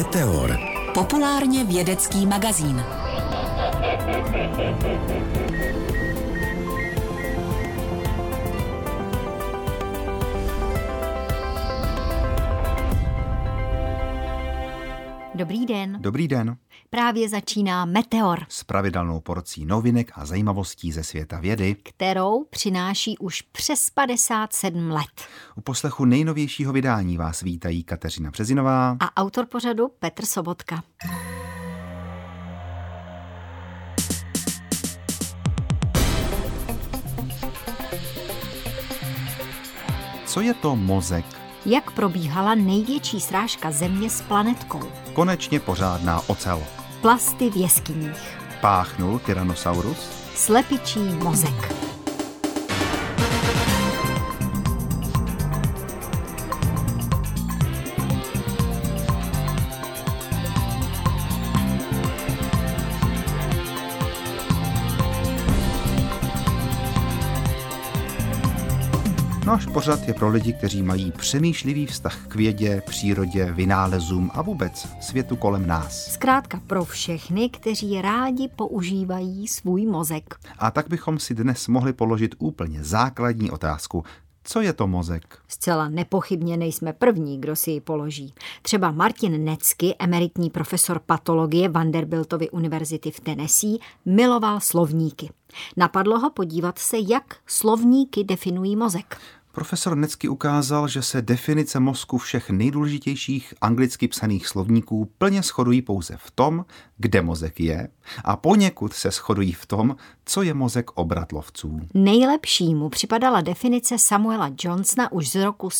Meteor. Populárně vědecký magazín. Dobrý den. Dobrý den. Právě začíná Meteor, S pravidelnou porcí novinek a zajímavostí ze světa vědy, kterou přináší už přes 57 let. U poslechu nejnovějšího vydání vás vítají Kateřina Březinová A autor pořadu Petr Sobotka. Co je to mozek? Jak probíhala největší srážka Země s planetkou? Konečně pořádná ocel. Plasty v jeskyních. Páchnul Tyrannosaurus? Slepičí mozek. Náš pořad je pro lidi, kteří mají přemýšlivý vztah k vědě, přírodě, vynálezům a vůbec světu kolem nás. Zkrátka pro všechny, kteří rádi používají svůj mozek. A tak bychom si dnes mohli položit úplně základní otázku. Co je to mozek? Zcela nepochybně nejsme první, kdo si ji položí. Třeba Martin Necky, emeritní profesor patologie Vanderbiltovy univerzity v Tennessee, miloval slovníky. Napadlo ho podívat se, jak slovníky definují mozek. Profesor Necky ukázal, že se definice mozku všech nejdůležitějších anglicky psaných slovníků plně shodují pouze v tom, kde mozek je, a poněkud se shodují v tom, co je mozek obratlovců. Nejlepší mu připadala definice Samuela Johnsona už z roku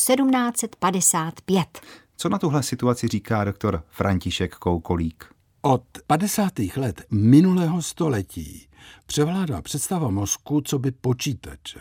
1755. Co na tuhle situaci říká doktor František Koukolík? Od 50. let minulého století převládá představa mozku coby počítače.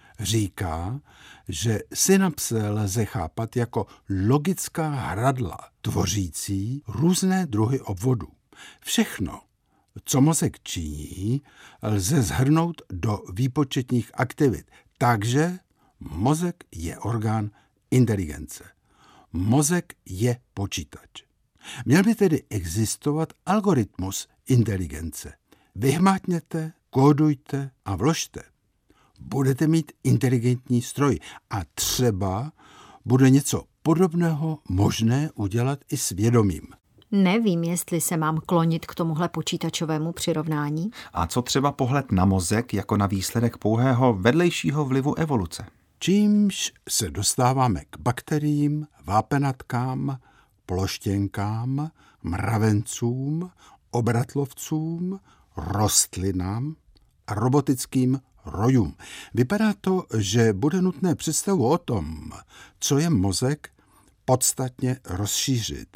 Říká, že synapse lze chápat jako logická hradla, tvořící různé druhy obvodů. Všechno, co mozek činí, lze shrnout do výpočetních aktivit. Takže mozek je orgán inteligence. Mozek je počítač. Měl by tedy existovat algoritmus inteligence. Vyhmátněte, kódujte a vložte. Budete mít inteligentní stroj a třeba bude něco podobného možné udělat i s vědomím. Nevím, jestli se mám klonit k tomuhle počítačovému přirovnání. A co třeba pohled na mozek jako na výsledek pouhého vedlejšího vlivu evoluce? Čímž se dostáváme k bakteriím, vápenatkám, ploštěnkám, mravencům, obratlovcům, rostlinám a robotickým rojům. Vypadá to, že bude nutné představu o tom, co je mozek, podstatně rozšířit.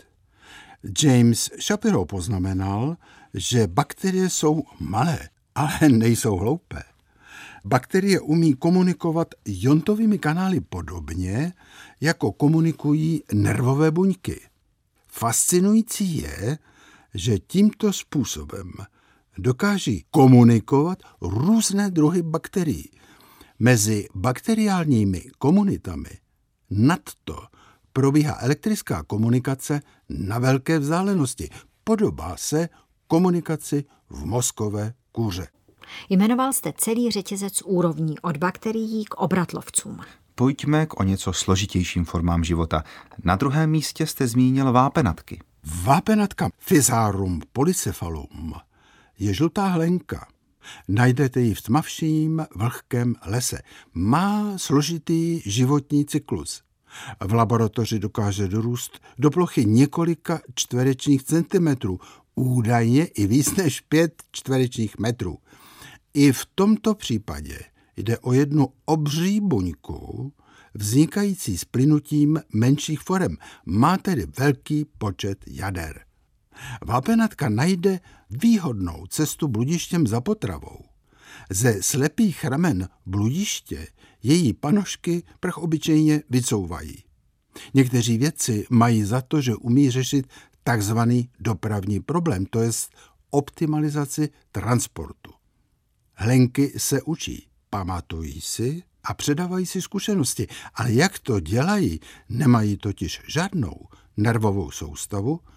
James Shapiro poznamenal, že bakterie jsou malé, ale nejsou hloupé. Bakterie umí komunikovat iontovými kanály podobně, jako komunikují nervové buňky. Fascinující je, že tímto způsobem dokáží komunikovat různé druhy bakterií. Mezi bakteriálními komunitami nadto probíhá elektrická komunikace na velké vzdálenosti. Podobá se komunikaci v mozkové kůře. Jmenoval jste celý řetězec úrovní od bakterií k obratlovcům. Pojďme k o něco složitějším formám života. Na druhém místě jste zmínil vápenatky. Vápenatka Physarum polycephalum je žlutá hlenka. Najdete ji v tmavším, vlhkém lese. Má složitý životní cyklus. V laboratoři dokáže dorůst do plochy několika čtverečních centimetrů, údajně i víc než 5 čtverečních metrů. I v tomto případě jde o jednu obří buňku, vznikající s plynutím menších forem. Má tedy velký počet jader. Vápenatka najde výhodnou cestu bludištěm za potravou. Ze slepých ramen bludiště její panožky prch obyčejně vycouvají. Někteří vědci mají za to, že umí řešit takzvaný dopravní problém, to jest optimalizaci transportu. Hlenky se učí, pamatují si a předávají si zkušenosti, ale jak to dělají, nemají totiž žádnou nervovou soustavu,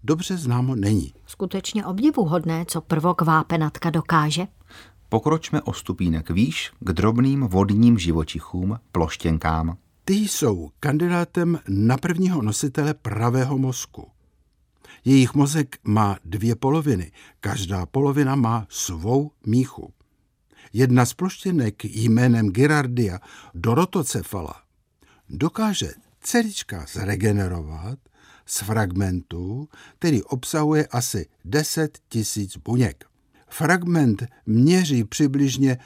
dobře známo není. Skutečně obdivuhodné, co prvokvápenatka dokáže. Pokročme o stupínek výš k drobným vodním živočichům, ploštěnkám. Ty jsou kandidátem na prvního nositele pravého mozku. Jejich mozek má 2 poloviny, každá polovina má svou míchu. Jedna z ploštěnek jménem Girardia Dorotocefala dokáže celíčka zregenerovat z fragmentu, který obsahuje asi 10 000 buněk. Fragment měří přibližně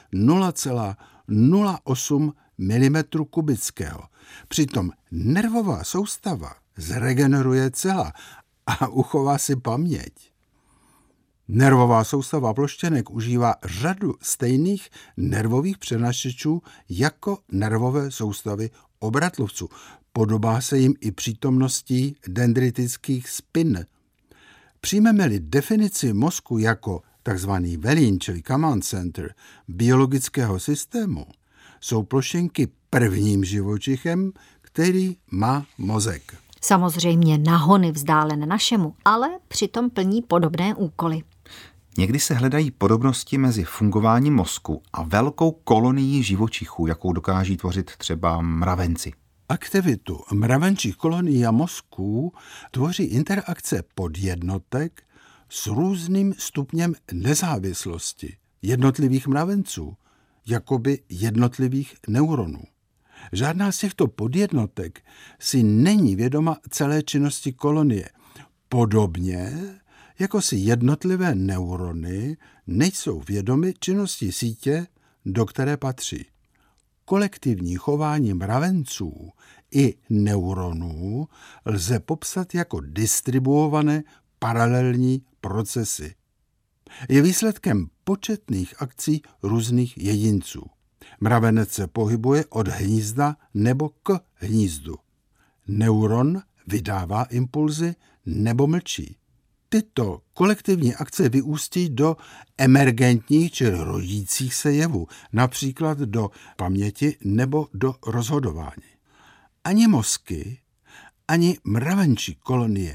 0,08 mm kubického. Přitom nervová soustava zregeneruje celá a uchová si paměť. Nervová soustava ploštěnek užívá řadu stejných nervových přenašečů jako nervové soustavy obratlovců. Podobá se jim i přítomností dendritických spin. Přijmeme-li definici mozku jako takzvaný velín, čili command center biologického systému, jsou ploštěnky prvním živočichem, který má mozek. Samozřejmě nahony vzdálen našemu, ale přitom plní podobné úkoly. Někdy se hledají podobnosti mezi fungováním mozku a velkou kolonií živočichů, jakou dokáží tvořit třeba mravenci. Aktivitu mravenčích kolonií a mozků tvoří interakce podjednotek s různým stupněm nezávislosti jednotlivých mravenců, jakoby jednotlivých neuronů. Žádná z těchto podjednotek si není vědoma celé činnosti kolonie. Podobně jako si jednotlivé neurony nejsou vědomy činnosti sítě, do které patří. Kolektivní chování mravenců i neuronů lze popsat jako distribuované paralelní procesy. Je výsledkem početných akcí různých jedinců. Mravenec se pohybuje od hnízda nebo k hnízdu. Neuron vydává impulzy nebo mlčí. Tyto kolektivní akce vyústí do emergentních či rodících se jevů, například do paměti nebo do rozhodování. Ani mozky, ani mravenčí kolonie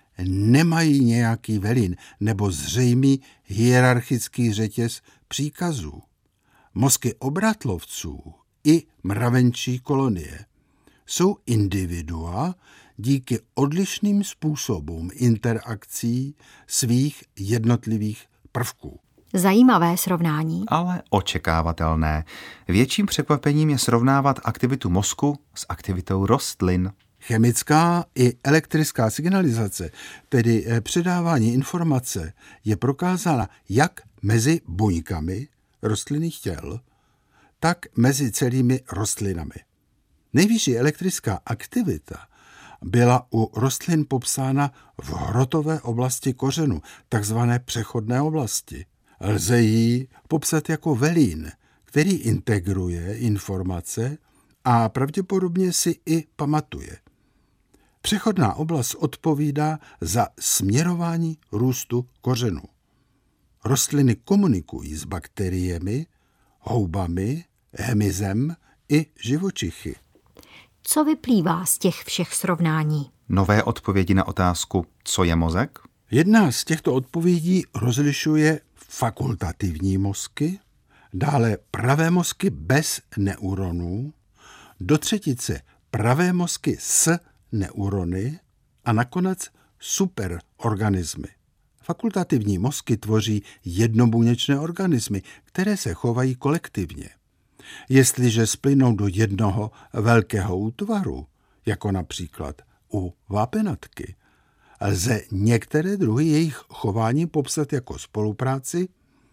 nemají nějaký velín nebo zřejmý hierarchický řetěz příkazů. Mozky obratlovců i mravenčí kolonie jsou individua díky odlišným způsobům interakcí svých jednotlivých prvků. Zajímavé srovnání. Ale očekávatelné. Větším překvapením je srovnávat aktivitu mozku s aktivitou rostlin. Chemická i elektrická signalizace, tedy předávání informace, je prokázána jak mezi buňkami rostlinných těl, tak mezi celými rostlinami. Nejvyšší elektrická aktivita byla u rostlin popsána v hrotové oblasti kořenu, takzvané přechodné oblasti. Lze ji popsat jako velín, který integruje informace a pravděpodobně si i pamatuje. Přechodná oblast odpovídá za směrování růstu kořenu. Rostliny komunikují s bakteriemi, houbami, hmyzem i živočichy. Co vyplývá z těch všech srovnání? Nové odpovědi na otázku, co je mozek? Jedna z těchto odpovědí rozlišuje fakultativní mozky, dále pravé mozky bez neuronů, do třetice pravé mozky s neurony a nakonec superorganismy. Fakultativní mozky tvoří jednobuněčné organismy, které se chovají kolektivně. Jestliže splynou do jednoho velkého útvaru, jako například u vápenatky, lze některé druhy jejich chování popsat jako spolupráci,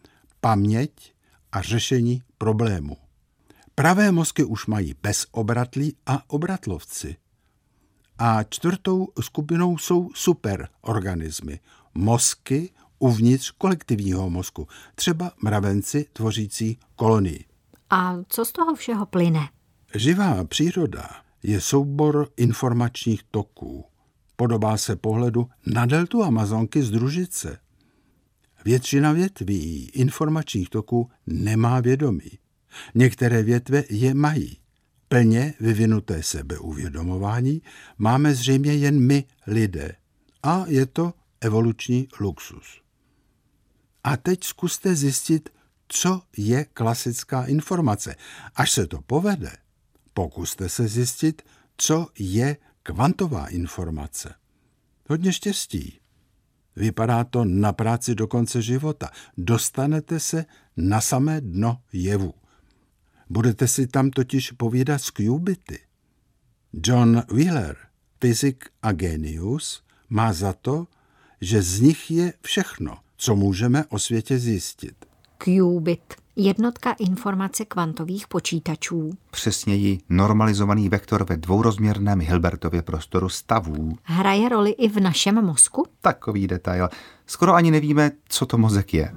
paměť a řešení problémů. Pravé mozky už mají bezobratlí a obratlovci. A čtvrtou skupinou jsou superorganismy, mozky uvnitř kolektivního mozku, třeba mravenci tvořící kolonii. A co z toho všeho plyne? Živá příroda je soubor informačních toků. Podobá se pohledu na deltu Amazonky z družice. Většina větví informačních toků nemá vědomí. Některé větve je mají. Plně vyvinuté sebeuvědomování máme zřejmě jen my, lidé. A je to evoluční luxus. A teď zkuste zjistit, co je klasická informace. Až se to povede, pokuste se zjistit, co je kvantová informace. Hodně štěstí. Vypadá to na práci do konce života. Dostanete se na samé dno jevu. Budete si tam totiž povídat s qubity. John Wheeler, fyzik a génius, má za to, že z nich je všechno, co můžeme o světě zjistit. Qubit, jednotka informace kvantových počítačů. Přesněji normalizovaný vektor ve dvourozměrném Hilbertově prostoru stavů. Hraje roli i v našem mozku? Takový detail. Skoro ani nevíme, co to mozek je.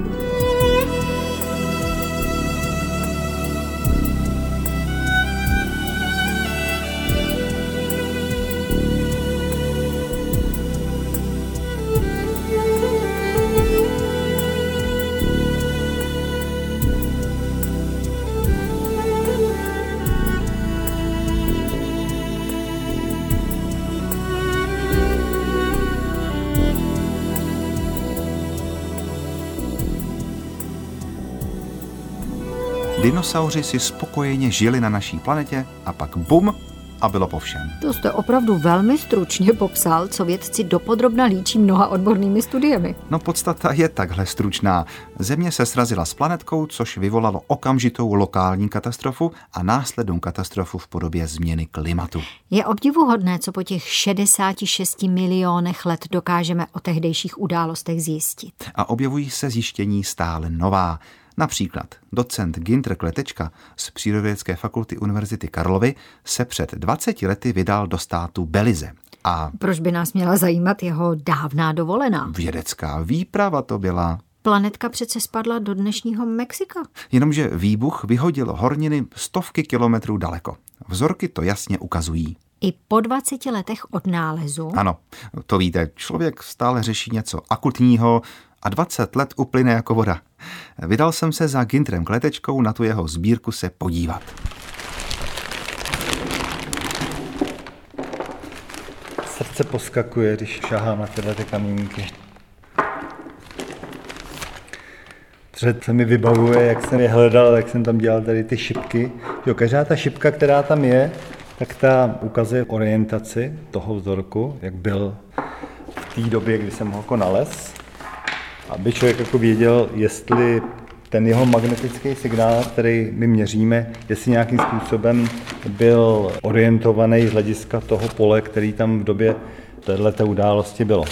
Dinosauři si spokojeně žili na naší planetě a pak bum a bylo po všem. To jste opravdu velmi stručně popsal, co vědci dopodrobna líčí mnoha odbornými studiemi. No podstata je takhle stručná. Země se srazila s planetkou, což vyvolalo okamžitou lokální katastrofu a následnou katastrofu v podobě změny klimatu. Je obdivuhodné, co po těch 66 milionech let dokážeme o tehdejších událostech zjistit. A objevují se zjištění stále nová. Například docent Günther Kletečka z Přírodovědecké fakulty Univerzity Karlovy se před 20 lety vydal do státu Belize. A proč by nás měla zajímat jeho dávná dovolená? Vědecká výprava to byla. Planetka přece spadla do dnešního Mexika. Jenomže výbuch vyhodil horniny stovky kilometrů daleko. Vzorky to jasně ukazují. I po 20 letech od nálezu? Ano, to víte, člověk stále řeší něco akutního a 20 let uplyne jako voda. Vydal jsem se za Güntherem Kletečkou na tu jeho sbírku se podívat. Srdce poskakuje, když šahám na tyhle kamínky. Před se mi vybavuje, jak jsem je hledal, jak jsem tam dělal tady ty šipky. Jo, každá ta šipka, která tam je, tak ta ukazuje orientaci toho vzorku, jak byl v té době, kdy jsem ho jako nalez. Aby člověk jako věděl, jestli ten jeho magnetický signál, který my měříme, jestli nějakým způsobem byl orientovaný z hlediska toho pole, který tam v době této události bylo.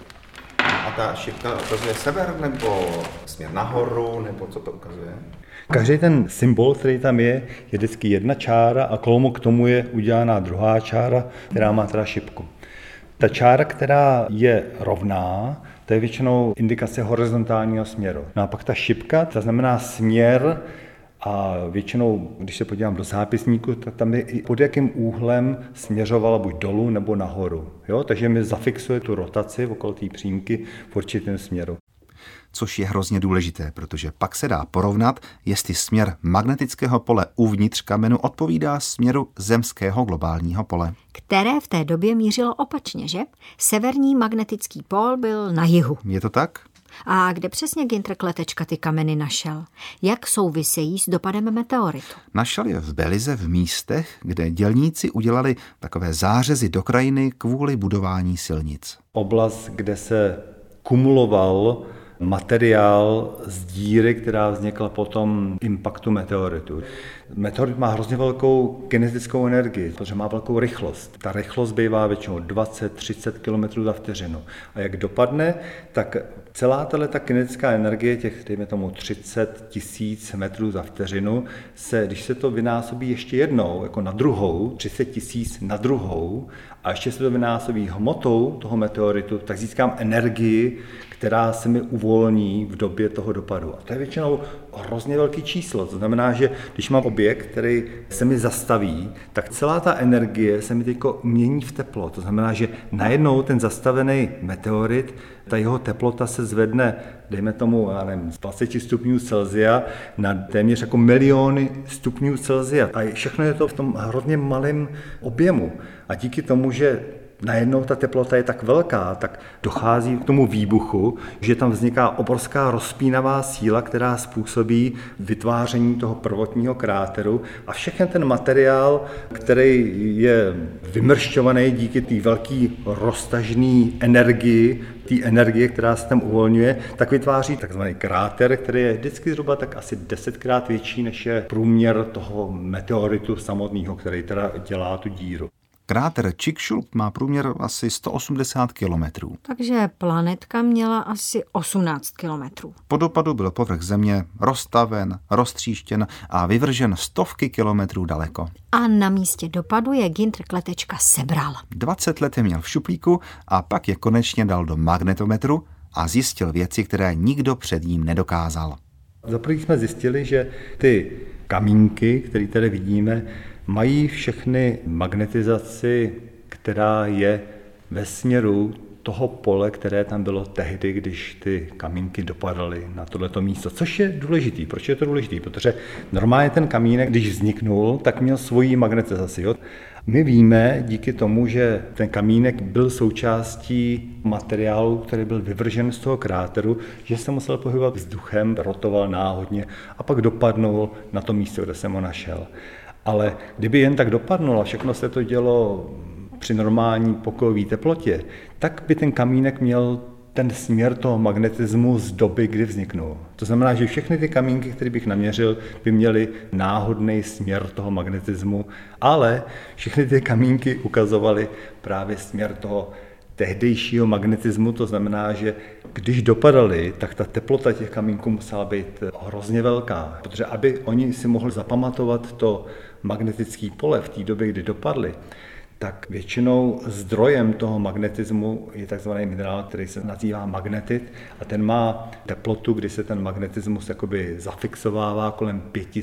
A ta šipka ukazuje sever, nebo směr nahoru, nebo co to ukazuje? Každý ten symbol, který tam je vždycky jedna čára a kolmo k tomu je udělaná druhá čára, která má teda šipku. Ta čára, která je rovná, to je většinou indikace horizontálního směru. No a pak ta šipka, to znamená směr a většinou, když se podívám do zápisníku, tak tam je i pod jakým úhlem směřovala buď dolů nebo nahoru. Jo? Takže mi zafixuje tu rotaci okolo té přímky v určitém směru. Což je hrozně důležité, protože pak se dá porovnat, jestli směr magnetického pole uvnitř kamenu odpovídá směru zemského globálního pole. Které v té době mířilo opačně, že? Severní magnetický pól byl na jihu. Je to tak? A kde přesně Günther Kletečka ty kameny našel? Jak souvisejí s dopadem meteoritu? Našel je v Belize v místech, kde dělníci udělali takové zářezy do krajiny kvůli budování silnic. Oblast, kde se kumuloval materiál z díry, která vznikla po tom impaktu meteoritu. Meteorit má hrozně velkou kinetickou energii, protože má velkou rychlost. Ta rychlost bývá většinou 20-30 km za vteřinu. A jak dopadne, tak celá ta kinetická energie, těch, dejme tomu 30 000 metrů za vteřinu, když se to vynásobí ještě jednou, jako na druhou, 30 000 na druhou, a ještě se to vynásobí hmotou toho meteoritu, tak získám energii, která se mi uvolní v době toho dopadu. A to je většinou hrozně velký číslo. To znamená, že když mám objekt, který se mi zastaví, tak celá ta energie se mi teďko mění v teplo. To znamená, že najednou ten zastavený meteorit, ta jeho teplota se zvedne, dejme tomu, z 20 stupňů Celsia na téměř jako miliony stupňů Celsia. A všechno je to v tom hrozně malém objemu. A díky tomu, že najednou ta teplota je tak velká, tak dochází k tomu výbuchu, že tam vzniká obrovská rozpínavá síla, která způsobí vytváření toho prvotního kráteru a všechen ten materiál, který je vymršťovaný díky té velké roztažné energii, té energie, která se tam uvolňuje, tak vytváří takzvaný kráter, který je vždycky zhruba tak asi 10krát větší, než je průměr toho meteoritu samotného, který teda dělá tu díru. Kráter Chicxulub má průměr asi 180 kilometrů. Takže planetka měla asi 18 kilometrů. Po dopadu byl povrch Země roztaven, roztříštěn a vyvržen stovky kilometrů daleko. A na místě dopadu je Günther Kletečka sebral. 20 let je měl v šuplíku a pak je konečně dal do magnetometru a zjistil věci, které nikdo před ním nedokázal. Za první jsme zjistili, že ty kamínky, které tady vidíme, mají všechny magnetizaci, která je ve směru toho pole, které tam bylo tehdy, když ty kamínky dopadaly na tohleto místo. Což je důležitý. Proč je to důležitý? Protože normálně ten kamínek, když vzniknul, tak měl svoji magnetizaci. Jo? My víme díky tomu, že ten kamínek byl součástí materiálu, který byl vyvržen z toho kráteru, že se musel pohybovat vzduchem, rotoval náhodně a pak dopadnul na to místo, kde jsem ho našel. Ale kdyby jen tak dopadnulo a všechno se to dělo při normální pokojové teplotě, tak by ten kamínek měl ten směr toho magnetismu z doby, kdy vzniknul. To znamená, že všechny ty kamínky, které bych naměřil, by měly náhodný směr toho magnetismu, ale všechny ty kamínky ukazovaly právě směr toho tehdejšího magnetismu, to znamená, že když dopadaly, tak ta teplota těch kamínků musela být hrozně velká, protože aby oni si mohli zapamatovat to magnetické pole v té době, kdy dopadly, tak většinou zdrojem toho magnetismu je takzvaný minerál, který se nazývá magnetit a ten má teplotu, kdy se ten magnetismus jakoby zafixovává kolem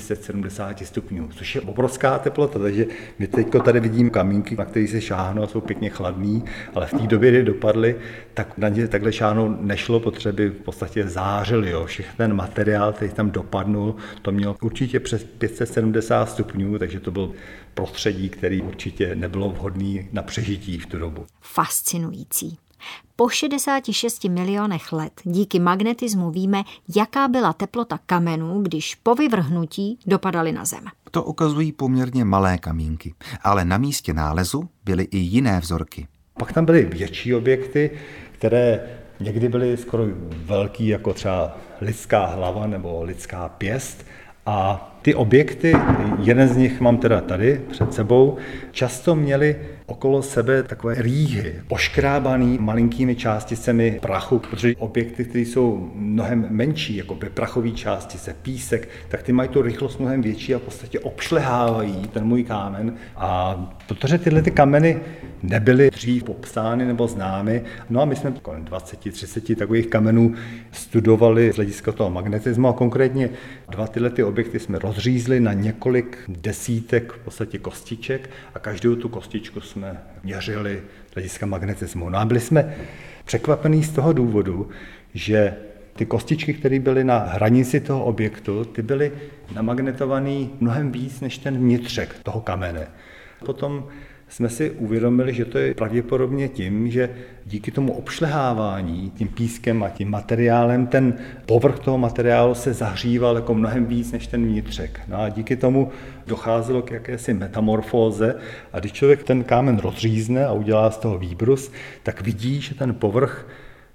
570 stupňů, což je obrovská teplota, takže my teď tady vidíme kamínky, na které se šáhnou a jsou pěkně chladný, ale v té době, kdy dopadly, tak na ně takhle šáhnout nešlo, protože by v podstatě zářili. Jo. Všechny ten materiál, který tam dopadnul, to mělo určitě přes 570 stupňů, takže to byl prostředí, který určitě nebylo vhodný na přežití v tu dobu. Fascinující. Po 66 milionech let díky magnetismu víme, jaká byla teplota kamenů, když po vyvrhnutí dopadaly na Zem. To ukazují poměrně malé kamínky, ale na místě nálezu byly i jiné vzorky. Pak tam byly větší objekty, které někdy byly skoro velký, jako třeba lidská hlava nebo lidská pěst. A ty objekty, jeden z nich mám teda tady před sebou, často měli okolo sebe takové rýhy, oškrábaný malinkými částicemi prachu, protože objekty, které jsou mnohem menší, jako prachové částice, písek, tak ty mají tu rychlost mnohem větší a v podstatě obšlehávají ten můj kámen. A protože tyhle ty kameny nebyly dřív popsány nebo známy, no a my jsme kolem 20-30 takových kamenů studovali z hlediska toho magnetismu a konkrétně dva tyhle ty objekty jsme rozřízli na několik desítek v podstatě kostiček a každou tu kostičku jsme měřili z hlediska magnetismu. No a byli jsme překvapení z toho důvodu, že ty kostičky, které byly na hranici toho objektu, ty byly namagnetované mnohem víc než ten vnitřek toho kamene. Potom jsme si uvědomili, že to je pravděpodobně tím, že díky tomu obšlehávání tím pískem a tím materiálem, ten povrch toho materiálu se zahříval jako mnohem víc než ten vnitřek. No a díky tomu docházelo k jakési metamorfóze a když člověk ten kámen rozřízne a udělá z toho výbrus, tak vidí, že ten povrch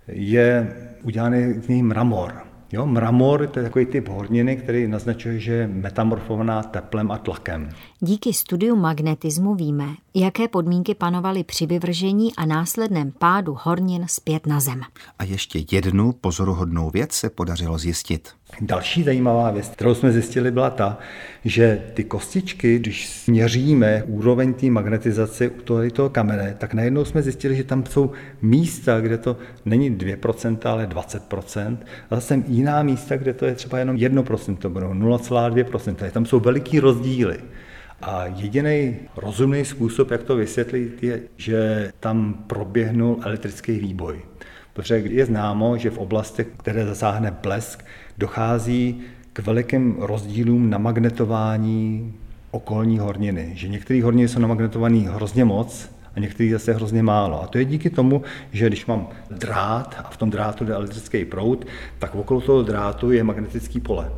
je udělaný z něj mramor. Jo, mramor to je takový typ horniny, který naznačuje, že je metamorfovaná teplem a tlakem. Díky studiu magnetismu víme, jaké podmínky panovaly při vyvržení a následném pádu hornin zpět na Zem. A ještě jednu pozoruhodnou věc se podařilo zjistit. Další zajímavá věc, kterou jsme zjistili, byla ta, že ty kostičky, když směříme úroveň té magnetizace u toho kamene, tak najednou jsme zjistili, že tam jsou místa, kde to není 2%, ale 20%, a zase jiná místa, kde to je třeba jenom 1%, 0,2%. Tam jsou veliký rozdíly. A jediný rozumný způsob, jak to vysvětlit, je, že tam proběhnul elektrický výboj. Protože je známo, že v oblastech, které zasáhne blesk, dochází k velikým rozdílům na magnetování okolní horniny. Že některé horniny jsou namagnetované hrozně moc a a některých zase hrozně málo. A to je díky tomu, že když mám drát a v tom drátu jde elektrický proud, tak okolo toho drátu je magnetický pole.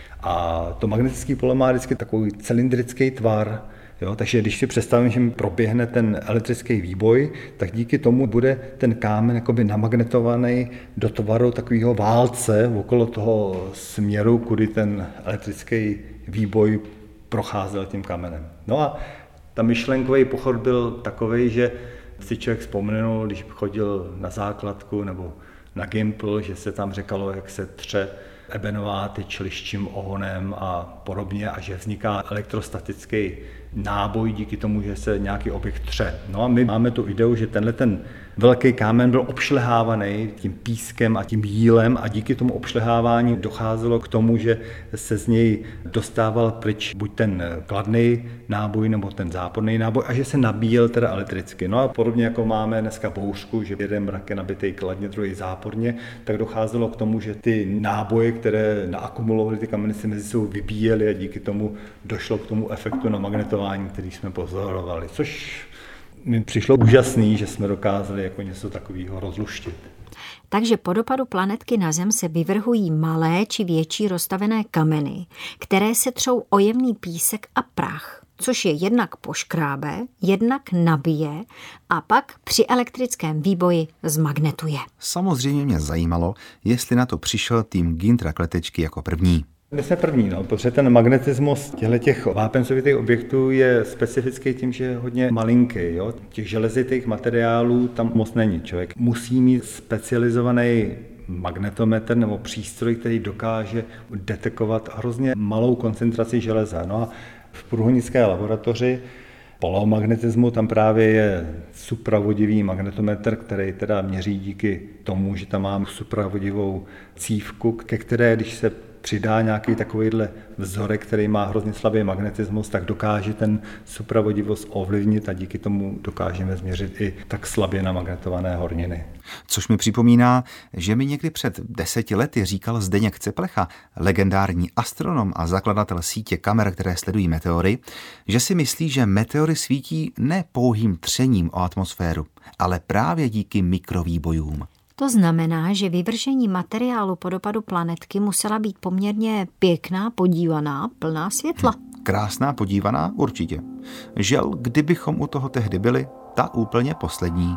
A to magnetické pole má vždycky takový cylindrický tvar. Jo, takže když si představím, že mi proběhne ten elektrický výboj, tak díky tomu bude ten kámen jakoby namagnetovaný do tvaru takového válce okolo toho směru, kudy ten elektrický výboj procházel tím kamenem. No a ta myšlenkový pochod byl takovej, že si člověk vzpomenul, když chodil na základku nebo na Gimpl, že se tam říkalo, jak se tře ebenová tyč liščím ohonem a podobně a že vzniká elektrostatický náboj díky tomu, že se nějaký objekt tře. No a my máme tu ideu, že tenhle ten velký kámen byl obšlehávaný tím pískem a tím jílem a díky tomu obšlehávání docházelo k tomu, že se z něj dostával pryč buď ten kladný náboj nebo ten záporný náboj a že se nabíjel teda elektricky. No a podobně jako máme dneska bouřku, že jeden mrak je nabitý kladně, druhý záporně, tak docházelo k tomu, že ty náboje, které naakumulovaly ty kameny, se mezi sebou vybíjely a díky tomu došlo k tomu efektu na magnetování, který jsme pozorovali, což mi přišlo úžasný, že jsme dokázali jako něco takového rozluštit. Takže po dopadu planetky na Zem se vyvrhují malé či větší roztavené kameny, které se třou o jemný písek a prach, což je jednak poškrábe, jednak nabije a pak při elektrickém výboji zmagnetuje. Samozřejmě mě zajímalo, jestli na to přišel tým Gintra Kletečky jako první. My jsme první, protože ten magnetismus těch vápencovitých objektů je specifický tím, že je hodně malinký. Jo? Těch železitých materiálů tam moc není. Člověk musí mít specializovaný magnetometr nebo přístroj, který dokáže detekovat hrozně malou koncentraci železa. No a v průhonické laboratoři polomagnetismu tam právě je supravodivý magnetometr, který teda měří díky tomu, že tam mám supravodivou cívku, ke které, když se přidá nějaký takovýhle vzorek, který má hrozně slabý magnetismus, tak dokáže ten supravodivost ovlivnit a díky tomu dokážeme změřit i tak slabě namagnetované horniny. Což mi připomíná, že mi někdy před 10 lety říkal Zdeněk Ceplecha, legendární astronom a zakladatel sítě kamer, které sledují meteory, že si myslí, že meteory svítí ne pouhým třením o atmosféru, ale právě díky mikrovýbojům. To znamená, že vyvržení materiálu po dopadu planetky musela být poměrně pěkná, podívaná, plná světla. Krásná, podívaná, určitě. Žel, kdybychom u toho tehdy byli, ta úplně poslední.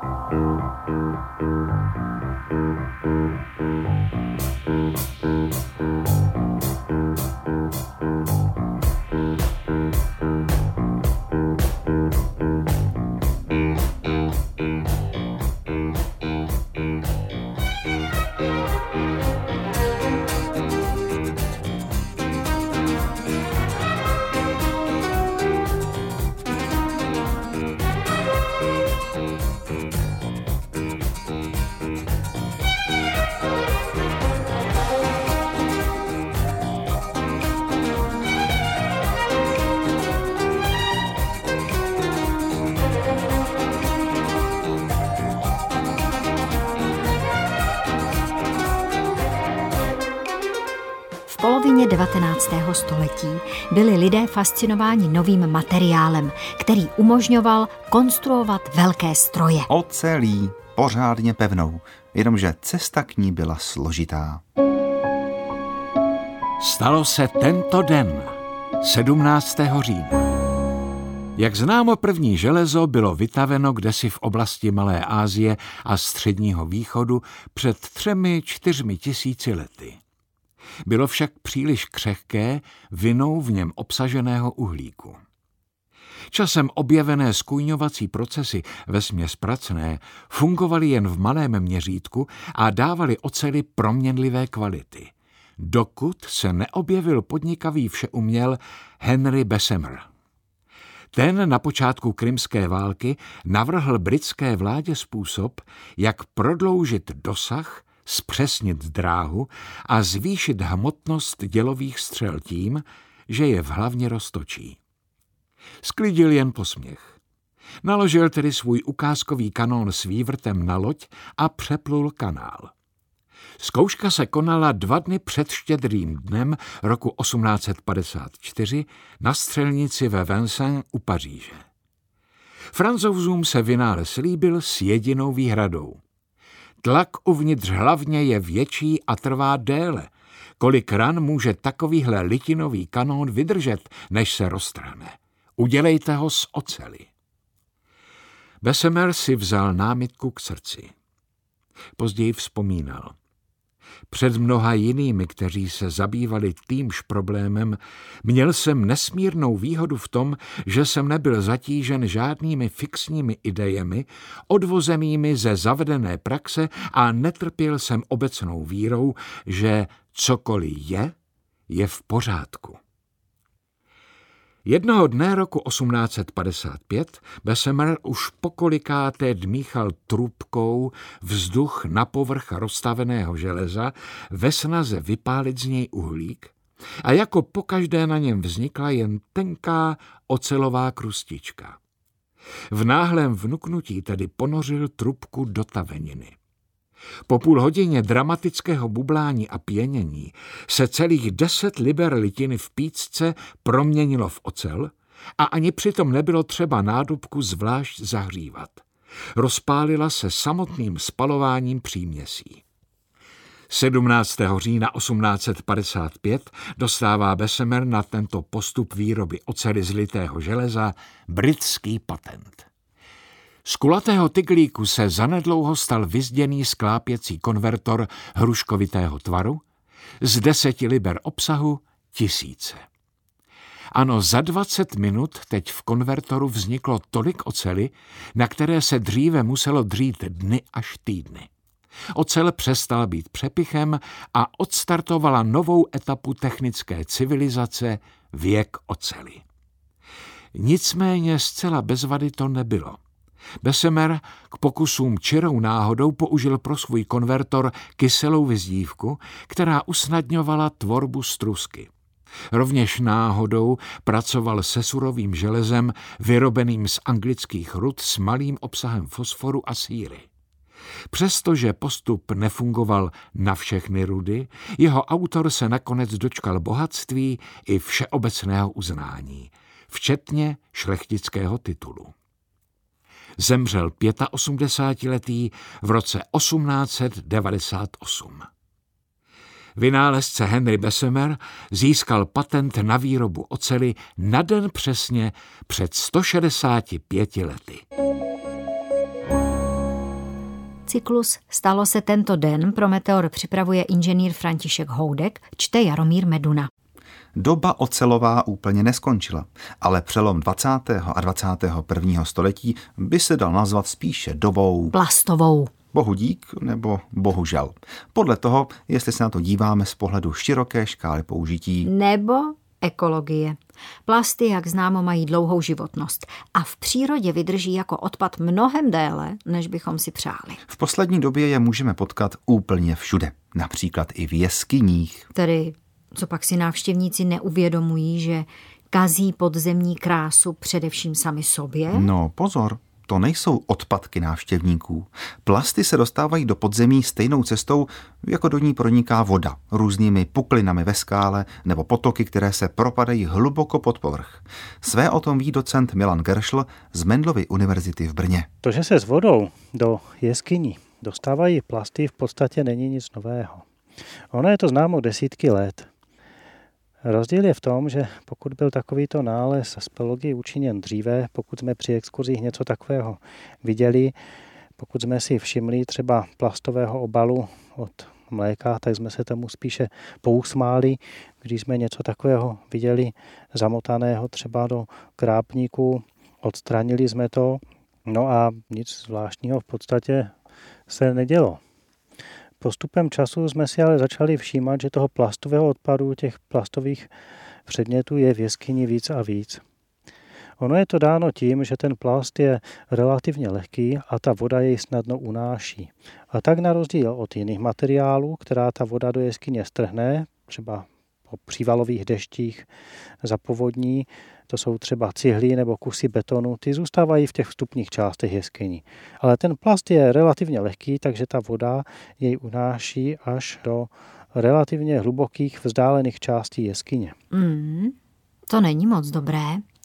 V polovině 19. století byli lidé fascinováni novým materiálem, který umožňoval konstruovat velké stroje. Ocelí, pořádně pevnou, jenomže cesta k ní byla složitá. Stalo se tento den, 17. října. Jak známo, první železo bylo vytaveno kdesi v oblasti Malé Asie a Středního východu před 3–4 tisíci lety. Bylo však příliš křehké vinou v něm obsaženého uhlíku. Časem objevené skujňovací procesy, vesměs pracné, fungovaly jen v malém měřítku a dávaly oceli proměnlivé kvality, dokud se neobjevil podnikavý všeuměl Henry Bessemer. Ten na počátku krymské války navrhl britské vládě způsob, jak prodloužit dosah, zpřesnit dráhu a zvýšit hmotnost dělových střel tím, že je v hlavně roztočí. Sklidil jen posměch. Naložil tedy svůj ukázkový kanón s vývrtem na loď a přeplul kanál. Zkouška se konala 2 dny před Štědrým dnem roku 1854 na střelnici ve Vincennes u Paříže. Francouzům se vynález líbil s jedinou výhradou. Tlak uvnitř hlavně je větší a trvá déle. Kolik ran může takovýhle litinový kanón vydržet, než se roztrhne? Udělejte ho z oceli. Bessemer si vzal námitku k srdci. Později vzpomínal. Před mnoha jinými, kteří se zabývali týmž problémem, měl jsem nesmírnou výhodu v tom, že jsem nebyl zatížen žádnými fixními idejemi, odvozenými ze zavedené praxe a netrpěl jsem obecnou vírou, že cokoliv je v pořádku. Jednoho dne roku 1855 Bessemer už pokolikáté dmíchal trubkou vzduch na povrch roztaveného železa ve snaze vypálit z něj uhlík a jako pokaždé na něm vznikla jen tenká ocelová krustička. V náhlém vnuknutí tedy ponořil trubku do taveniny. Po půl hodině dramatického bublání a pěnění se celých 10 liber litiny v pícce proměnilo v ocel a ani přitom nebylo třeba nádobku zvlášť zahřívat. Rozpálila se samotným spalováním příměsí. 17. října 1855 dostává Bessemer na tento postup výroby oceli z litého železa britský patent. Z kulatého tyglíku se zanedlouho stal vyzděný sklápěcí konvertor hruškovitého tvaru, z 10 liber obsahu 1000. Ano, za 20 minut teď v konvertoru vzniklo tolik oceli, na které se dříve muselo dřít dny až týdny. Ocel přestala být přepichem a odstartovala novou etapu technické civilizace, věk oceli. Nicméně zcela bez vady to nebylo. Bessemer k pokusům čirou náhodou použil pro svůj konvertor kyselou vyzdívku, která usnadňovala tvorbu strusky. Rovněž náhodou pracoval se surovým železem vyrobeným z anglických rud s malým obsahem fosforu a síry. Přestože postup nefungoval na všechny rudy, jeho autor se nakonec dočkal bohatství i všeobecného uznání, včetně šlechtického titulu. Zemřel 85letý v roce 1898. Vynálezce Henry Bessemer získal patent na výrobu oceli na den přesně před 165 lety. Cyklus Stalo se tento den pro Meteor připravuje inženýr František Houdek, čte Jaromír Meduna. Doba ocelová úplně neskončila, ale přelom 20. a 21. století by se dal nazvat spíše dobou plastovou. Bohu dík nebo bohužel. Podle toho, jestli se na to díváme z pohledu široké škály použití. Nebo ekologie. Plasty, jak známo, mají dlouhou životnost a v přírodě vydrží jako odpad mnohem déle, než bychom si přáli. V poslední době je můžeme potkat úplně všude, například i v jeskyních. Tedy copak si návštěvníci neuvědomují, že kazí podzemní krásu především sami sobě? No pozor, to nejsou odpadky návštěvníků. Plasty se dostávají do podzemí stejnou cestou, jako do ní proniká voda, různými puklinami ve skále nebo potoky, které se propadají hluboko pod povrch. Své o tom ví docent Milan Geršl z Mendelovy univerzity v Brně. To, že se s vodou do jeskyní dostávají plasty, v podstatě není nic nového. Ono je to známo desítky let. Rozdíl je v tom, že pokud byl takovýto nález speleologie učiněn dříve, pokud jsme při exkurzích něco takového viděli, pokud jsme si všimli třeba plastového obalu od mléka, tak jsme se tomu spíše pousmáli, když jsme něco takového viděli zamotaného třeba do krápníku, odstranili jsme to, no a nic zvláštního v podstatě se nedělo. Postupem času jsme si ale začali všímat, že toho plastového odpadu, těch plastových předmětů je v jeskyni víc a víc. Ono je to dáno tím, že ten plast je relativně lehký a ta voda jej snadno unáší. A tak na rozdíl od jiných materiálů, která ta voda do jeskyně strhne, třeba po přívalových deštích za povodní, to jsou třeba cihly nebo kusy betonu, ty zůstávají v těch vstupních částech jeskyní. Ale ten plast je relativně lehký, takže ta voda jej unáší až do relativně hlubokých vzdálených částí jeskyně. To není moc dobré.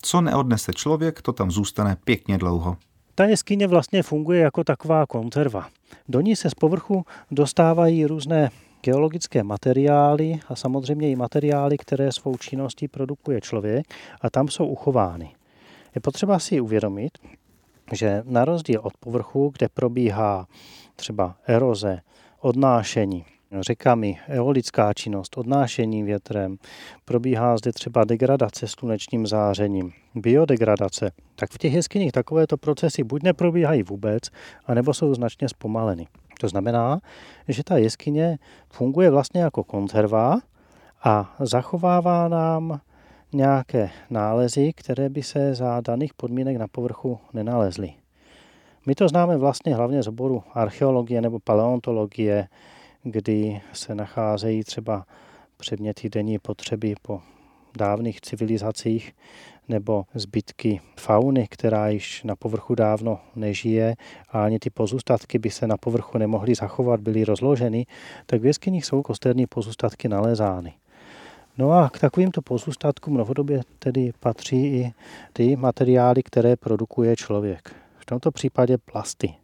Co neodnese člověk, to tam zůstane pěkně dlouho. Ta jeskyně vlastně funguje jako taková konzerva. Do ní se z povrchu dostávají různé geologické materiály a samozřejmě i materiály, které svou činností produkuje člověk a tam jsou uchovány. Je potřeba si uvědomit, že na rozdíl od povrchu, kde probíhá třeba eroze, odnášení řekami, eolická činnost, odnášení větrem, probíhá zde třeba degradace slunečním zářením, biodegradace, tak v těch jeskyních takovéto procesy buď neprobíhají vůbec, anebo jsou značně zpomaleny. To znamená, že ta jeskyně funguje vlastně jako konzerva a zachovává nám nějaké nálezy, které by se za daných podmínek na povrchu nenalezly. My to známe vlastně hlavně z oboru archeologie nebo paleontologie, kdy se nacházejí třeba předměty denní potřeby po dávných civilizacích nebo zbytky fauny, která již na povrchu dávno nežije a ani ty pozůstatky by se na povrchu nemohly zachovat, byly rozloženy, tak v jeskyních jsou kosterní pozůstatky nalézány. No a k takovýmto pozůstatkům novodobě tedy patří i ty materiály, které produkuje člověk. V tomto případě plasty.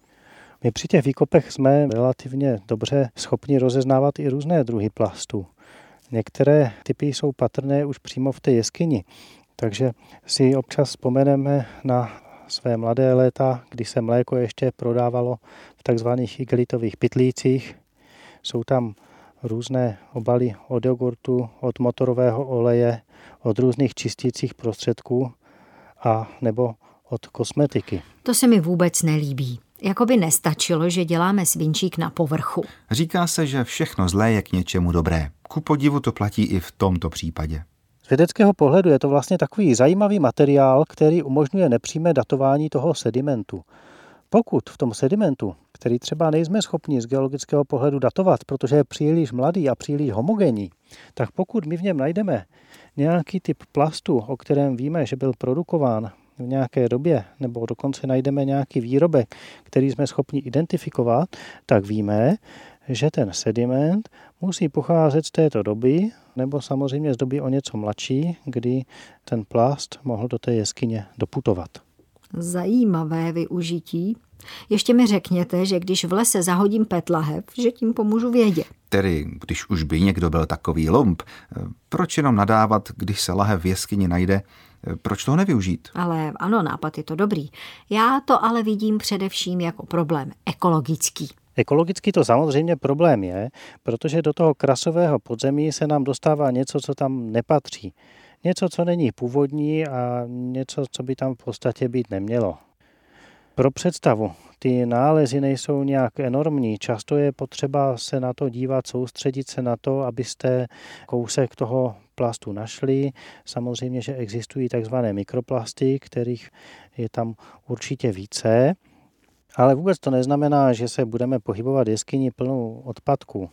My při těch výkopech jsme relativně dobře schopni rozeznávat i různé druhy plastů. Některé typy jsou patrné už přímo v té jeskyni, takže si občas vzpomeneme na své mladé léta, kdy se mléko ještě prodávalo v takzvaných igelitových pytlících. Jsou tam různé obaly od jogurtu, od motorového oleje, od různých čistících prostředků a nebo od kosmetiky. To se mi vůbec nelíbí. Jakoby nestačilo, že děláme svinčík na povrchu. Říká se, že všechno zlé je k něčemu dobré. Ku podivu to platí i v tomto případě. Z vědeckého pohledu je to vlastně takový zajímavý materiál, který umožňuje nepřímé datování toho sedimentu. Pokud v tom sedimentu, který třeba nejsme schopni z geologického pohledu datovat, protože je příliš mladý a příliš homogenní, tak pokud my v něm najdeme nějaký typ plastu, o kterém víme, že byl produkován v nějaké době, nebo dokonce najdeme nějaký výrobek, který jsme schopni identifikovat, tak víme, že ten sediment musí pocházet z této doby, nebo samozřejmě z doby o něco mladší, kdy ten plast mohl do té jeskyně doputovat. Zajímavé využití. Ještě mi řekněte, že když v lese zahodím petlahev, že tím pomůžu vědě. Tedy, když už by někdo byl takový lump, proč jenom nadávat, když se lahev v jeskyni najde, proč toho nevyužít? Ale ano, nápad je to dobrý. Já to ale vidím především jako problém ekologický. Ekologicky to samozřejmě problém je, protože do toho krasového podzemí se nám dostává něco, co tam nepatří. Něco, co není původní a něco, co by tam v podstatě být nemělo. Pro představu, ty nálezy nejsou nějak enormní. Často je potřeba se na to dívat, soustředit se na to, abyste kousek toho plastu našli. Samozřejmě, že existují takzvané mikroplasty, kterých je tam určitě více. Ale vůbec to neznamená, že se budeme pohybovat jeskyni plnou odpadků.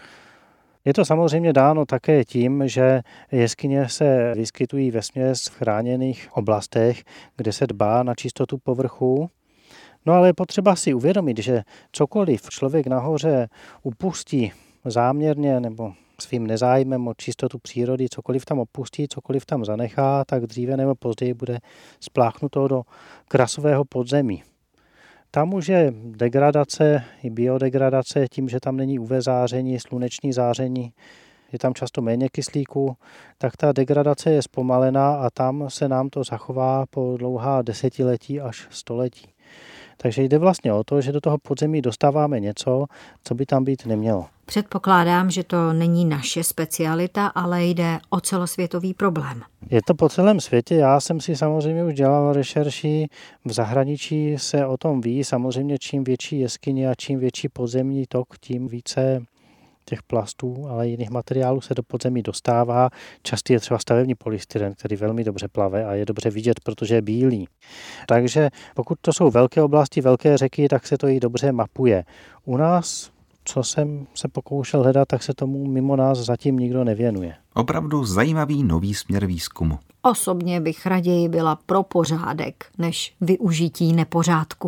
Je to samozřejmě dáno také tím, že jeskyně se vyskytují vesměs v chráněných oblastech, kde se dbá na čistotu povrchu. No ale je potřeba si uvědomit, že cokoliv člověk nahoře upustí záměrně nebo svým nezájmem o čistotu přírody, cokoliv tam opustí, cokoliv tam zanechá, tak dříve nebo později bude spláchnuto do krasového podzemí. Tam už je degradace i biodegradace tím, že tam není UV záření, sluneční záření, je tam často méně kyslíku, tak ta degradace je zpomalená a tam se nám to zachová po dlouhá desetiletí až století. Takže jde vlastně o to, že do toho podzemí dostáváme něco, co by tam být nemělo. Předpokládám, že to není naše specialita, ale jde o celosvětový problém. Je to po celém světě. Já jsem si samozřejmě už dělal rešerši. V zahraničí se o tom ví. Samozřejmě čím větší jeskyně a čím větší podzemní tok, tím více těch plastů, ale jiných materiálů se do podzemí dostává. Častý je třeba stavební polystyren, který velmi dobře plave a je dobře vidět, protože je bílý. Takže pokud to jsou velké oblasti, velké řeky, tak se to i dobře mapuje. U nás, co jsem se pokoušel hledat, tak se tomu mimo nás zatím nikdo nevěnuje. Opravdu zajímavý nový směr výzkumu. Osobně bych raději byla pro pořádek, než využití nepořádku.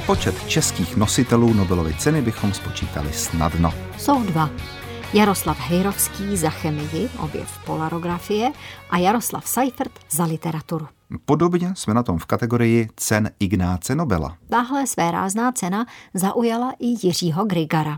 Počet českých nositelů Nobelovy ceny bychom spočítali snadno. Jsou dva. Jaroslav Hejrovský za chemii, objev polarografie, a Jaroslav Seifert za literaturu. Podobně jsme na tom v kategorii cen Ignáce Nobela. Tahle svérázná cena zaujala i Jiřího Grygara.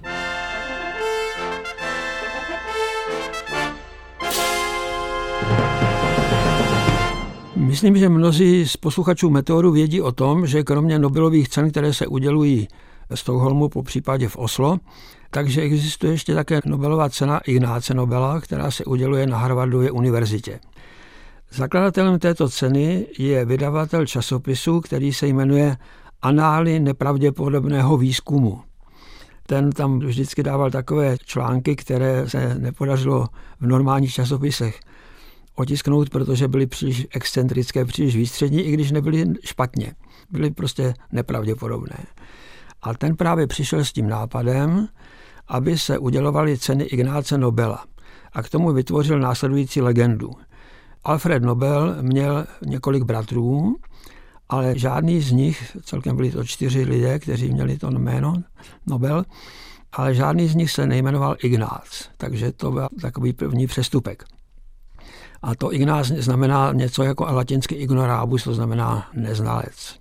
Myslím, že mnozí z posluchačů Meteoru vědí o tom, že kromě Nobelových cen, které se udělují v Stockholmu, po případě v Oslo, takže existuje ještě také Nobelová cena Ignáce Nobela, která se uděluje na Harvardově univerzitě. Zakladatelem této ceny je vydavatel časopisu, který se jmenuje Anály nepravděpodobného výzkumu. Ten tam vždycky dával takové články, které se nepodařilo v normálních časopisech otisknout, protože byly příliš excentrické, příliš výstřední, i když nebyly špatně. Byly prostě nepravděpodobné. A ten právě přišel s tím nápadem, aby se udělovaly ceny Ignáce Nobela. A k tomu vytvořil následující legendu. Alfred Nobel měl několik bratrů, ale žádný z nich, celkem byli to 4 lidé, kteří měli to jméno Nobel, ale žádný z nich se nejmenoval Ignác. Takže to byl takový první přestupek. A to Ignác znamená něco jako latinsky ignorabus, to znamená neznalec.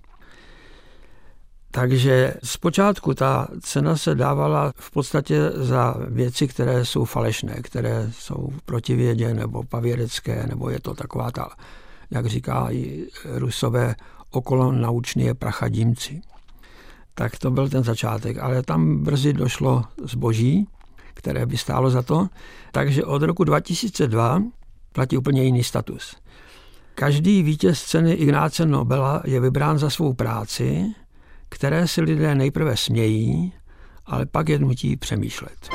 Takže zpočátku ta cena se dávala v podstatě za věci, které jsou falešné, které jsou proti vědě nebo pavědecké, nebo je to taková ta, jak říkají Rusové, okolo naučné prachadímci. Tak to byl ten začátek, ale tam brzy došlo zboží, které by stálo za to. Takže od roku 2002 platí úplně jiný status. Každý vítěz ceny Ignáce Nobela je vybrán za svou práci, které si lidé nejprve smějí, ale pak je nutí přemýšlet.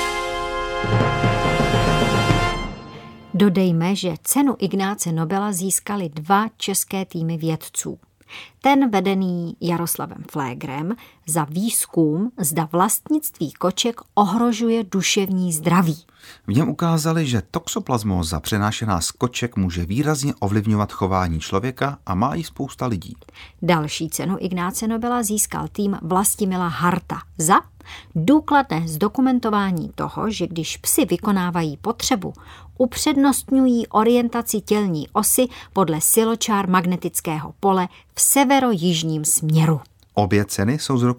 Dodejme, že cenu Ignáce Nobela získali 2 české týmy vědců. Ten vedený Jaroslavem Pflégrem za výzkum, zda vlastnictví koček ohrožuje duševní zdraví. V něm ukázali, že toxoplasmóza přenášená z koček může výrazně ovlivňovat chování člověka a má ji spousta lidí. Další cenu Ignáce Nobela získal tým Vlastimila Harta za důkladné zdokumentování toho, že když psi vykonávají potřebu, upřednostňují orientaci tělní osy podle siločár magnetického pole v severo-jižním směru. Obě ceny jsou z roku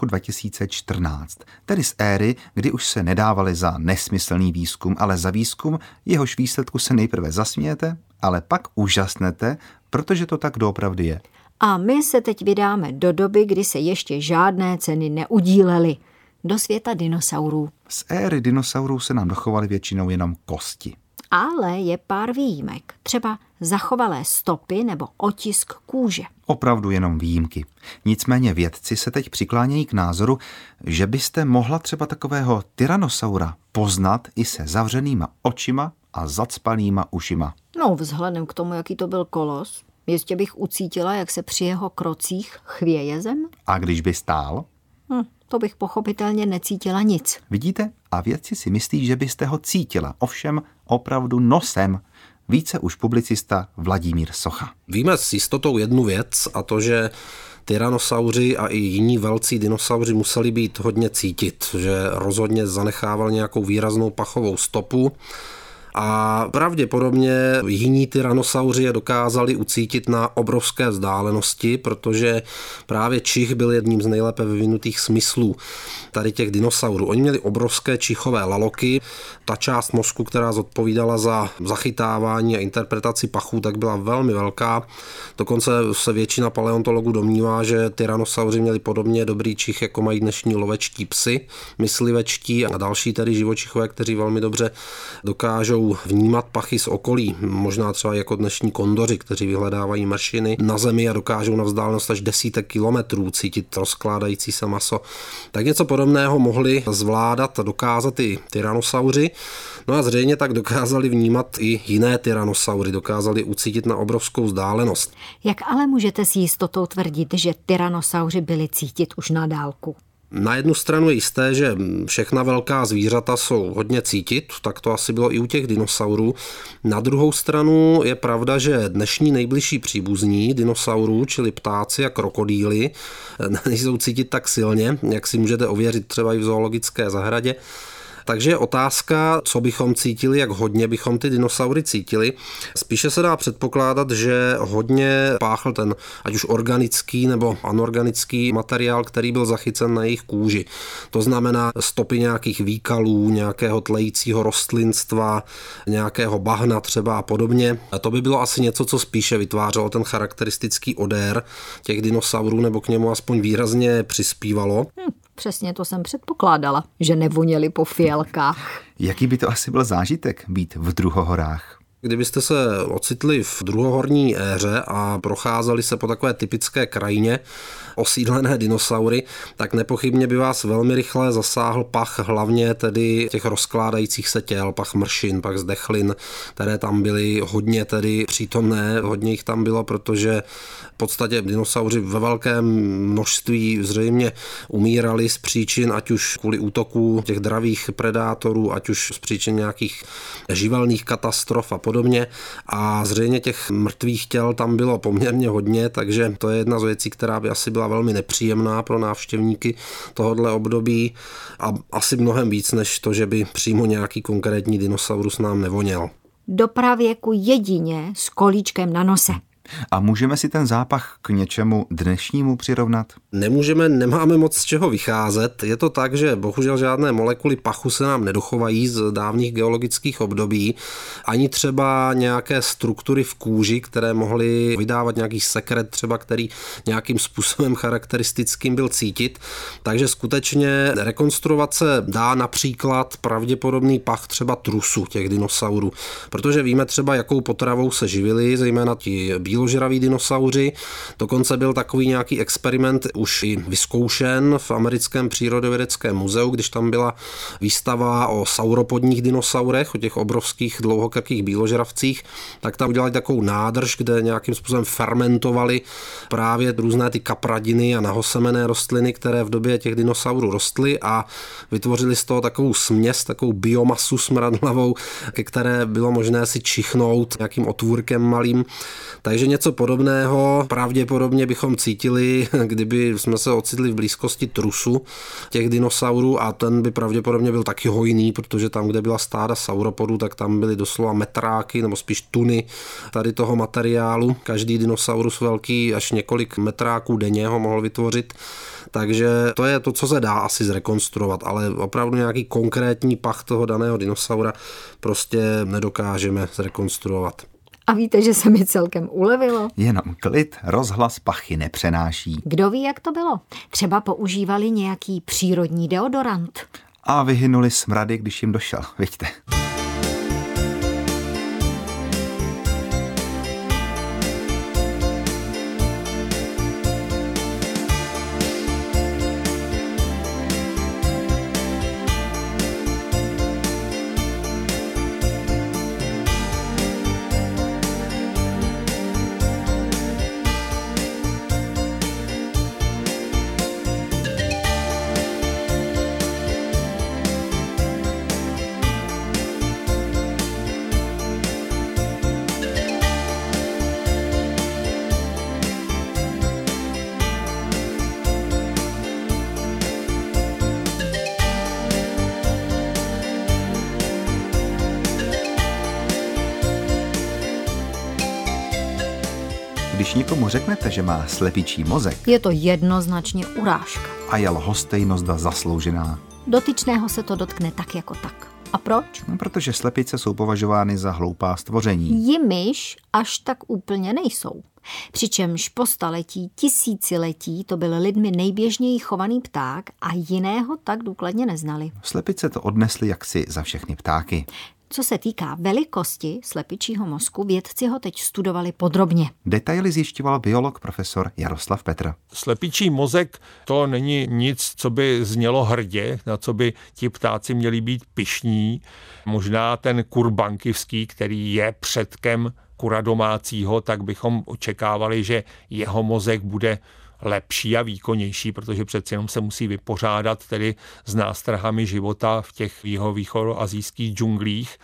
2014, tedy z éry, kdy už se nedávaly za nesmyslný výzkum, ale za výzkum, jehož výsledku se nejprve zasmějete, ale pak úžasnete, protože to tak doopravdy je. A my se teď vydáme do doby, kdy se ještě žádné ceny neudílely. Do světa dinosaurů. Z éry dinosaurů se nám dochovaly většinou jenom kosti. Ale je pár výjimek, třeba zachovalé stopy nebo otisk kůže. Opravdu jenom výjimky. Nicméně vědci se teď přiklánějí k názoru, že byste mohla třeba takového tyrannosaura poznat i se zavřenýma očima a zacpanýma ušima. No, vzhledem k tomu, jaký to byl kolos, jistě bych ucítila, jak se při jeho krocích chvěje zem. A když by stál? To bych pochopitelně necítila nic. Vidíte? A vědci si myslí, že byste ho cítila. Ovšem opravdu nosem. Více už publicista Vladimír Socha. Víme s jistotou jednu věc, a to, že tyrannosauři a i jiní velcí dinosauři museli být hodně cítit, že rozhodně zanechával nějakou výraznou pachovou stopu. A pravděpodobně jiní tyrannosauři je dokázali ucítit na obrovské vzdálenosti, protože právě čich byl jedním z nejlépe vyvinutých smyslů tady těch dinosaurů. Oni měli obrovské čichové laloky. Ta část mozku, která zodpovídala za zachytávání a interpretaci pachů, tak byla velmi velká. Dokonce se většina paleontologů domnívá, že tyrannosauři měli podobně dobrý čich, jako mají dnešní lovečtí psy, myslivečtí a další tedy živočichové, kteří velmi dobře dokážou vnímat pachy z okolí, možná třeba jako dnešní kondoři, kteří vyhledávají mršiny na zemi a dokážou na vzdálenost až desítek kilometrů cítit rozkládající se maso. Tak něco podobného mohli zvládat a dokázat i tyrannosauři. No a zřejmě tak dokázali vnímat i jiné tyrannosaury, dokázali ucítit na obrovskou vzdálenost. Jak ale můžete s jistotou tvrdit, že tyrannosauři byli cítit už na dálku? Na jednu stranu je jisté, že všechna velká zvířata jsou hodně cítit, tak to asi bylo i u těch dinosaurů. Na druhou stranu je pravda, že dnešní nejbližší příbuzní dinosaurů, čili ptáci a krokodýly, nejsou cítit tak silně, jak si můžete ověřit třeba i v zoologické zahradě. Takže je otázka, co bychom cítili, jak hodně bychom ty dinosaury cítili. Spíše se dá předpokládat, že hodně páchl ten ať už organický nebo anorganický materiál, který byl zachycen na jejich kůži. To znamená stopy nějakých výkalů, nějakého tlejícího rostlinstva, nějakého bahna třeba a podobně. A to by bylo asi něco, co spíše vytvářelo ten charakteristický odér těch dinosaurů nebo k němu aspoň výrazně přispívalo. Přesně to jsem předpokládala, že nevoněli po fialkách. Jaký by to asi byl zážitek být v druhohorách? Kdybyste se ocitli v druhohorní éře a procházeli se po takové typické krajině osídlené dinosaury, tak nepochybně by vás velmi rychle zasáhl pach hlavně tedy těch rozkládajících se těl, pach mršin, pach zdechlin, které tam byly hodně tedy přítomné, hodně jich tam bylo, protože v podstatě dinosauři ve velkém množství zřejmě umírali z příčin, ať už kvůli útoků těch dravých predátorů, ať už z příčin nějakých živelných katastrof a podobně. A zřejmě těch mrtvých těl tam bylo poměrně hodně, takže to je jedna z věcí, která by asi byla velmi nepříjemná pro návštěvníky tohohle období a asi mnohem víc, než to, že by přímo nějaký konkrétní dinosaurus nám nevoněl. Do pravěku jedině s kolíčkem na nose. A můžeme si ten zápach k něčemu dnešnímu přirovnat? Nemůžeme, nemáme moc z čeho vycházet. Je to tak, že bohužel žádné molekuly pachu se nám nedochovají z dávných geologických období, ani třeba nějaké struktury v kůži, které mohly vydávat nějaký sekret třeba, který nějakým způsobem charakteristickým byl cítit. Takže skutečně rekonstruovat se dá například pravděpodobný pach třeba trusu těch dinosaurů, protože víme třeba, jakou potravou se živili, zejména ti bíložraví dinosauři. Dokonce byl takový nějaký experiment už i vyzkoušen v americkém přírodovědeckém muzeu, když tam byla výstava o sauropodních dinosaurech, o těch obrovských dlouhokrkých bíložravcích, tak tam udělali takovou nádrž, kde nějakým způsobem fermentovali právě různé ty kapradiny a nahosemené rostliny, které v době těch dinosaurů rostly a vytvořili z toho takovou směs, takovou biomasu smradlavou, ke které bylo možné si čichnout nějakým otvůrkem malým. Takže něco podobného pravděpodobně bychom cítili, kdyby jsme se ocitli v blízkosti trusu těch dinosaurů a ten by pravděpodobně byl taky hojný, protože tam, kde byla stáda sauropodů, tak tam byly doslova metráky nebo spíš tuny tady toho materiálu. Každý dinosaurus velký až několik metráků denně ho mohl vytvořit. Takže to je to, co se dá asi zrekonstruovat, ale opravdu nějaký konkrétní pach toho daného dinosaura prostě nedokážeme zrekonstruovat. A víte, že se mi celkem ulevilo? Jenom klid, rozhlas pachy nepřenáší. Kdo ví, jak to bylo? Třeba používali nějaký přírodní deodorant. A vyhynuli smrady, když jim došel, vidíte. Když někomu řeknete, že má slepičí mozek, je to jednoznačně urážka. A je lhostejnozda zasloužená. Dotyčného se to dotkne tak jako tak. A proč? No, protože slepice jsou považovány za hloupá stvoření. Jimiž až tak úplně nejsou. Přičemž po staletí, tisíciletí to byl lidmi nejběžněji chovaný pták a jiného tak důkladně neznali. Slepice to odnesly jaksi za všechny ptáky. Co se týká velikosti slepičího mozku, vědci ho teď studovali podrobně. Detaily zjišťoval biolog profesor Jaroslav Petr. Slepičí mozek to není nic, co by znělo hrdě, na co by ti ptáci měli být pyšní. Možná ten kur bankivský, který je předkem kura domácího, tak bychom očekávali, že jeho mozek bude lepší a výkonnější, protože přeci jenom se musí vypořádat tedy s nástrahami života v těch jihovýchodoasijských džunglích.